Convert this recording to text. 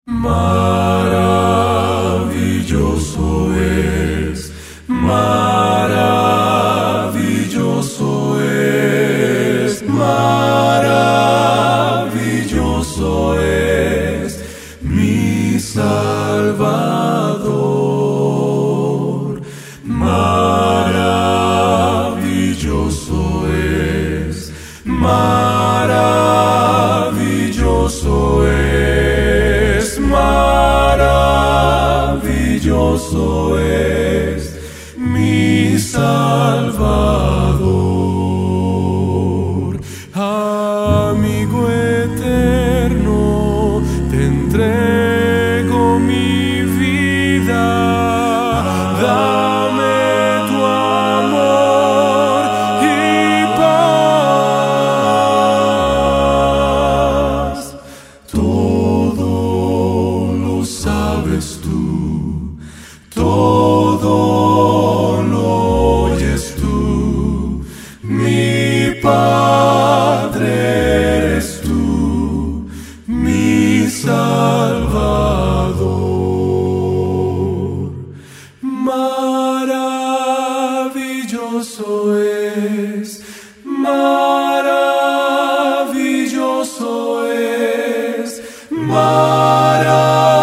Maravilloso es, maravilloso es, maravilloso es mi Salvador. Maravilloso es, maravilloso es, maravilloso es mi Salvador. Amigo eterno, te entrego mi vida. Dame tu amor y paz. Todo lo sabes tú, todo lo oyes tú. Mi Padre eres tú, mi Salvador. Maravilloso es, maravilloso es, maravilloso.